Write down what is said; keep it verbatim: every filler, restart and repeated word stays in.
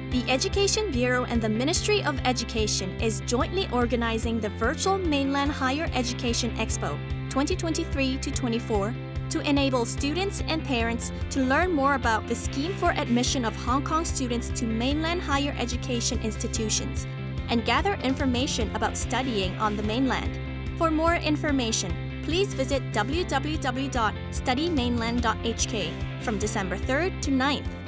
The Education Bureau and the Ministry of Education is jointly organizing the Virtual Mainland Higher Education Expo twenty twenty-three to twenty-four to enable students and parents to learn more about the scheme for admission of Hong Kong students to mainland higher education institutions and gather information about studying on the mainland. For more information, please visit w w w dot study mainland dot h k from December third to ninth.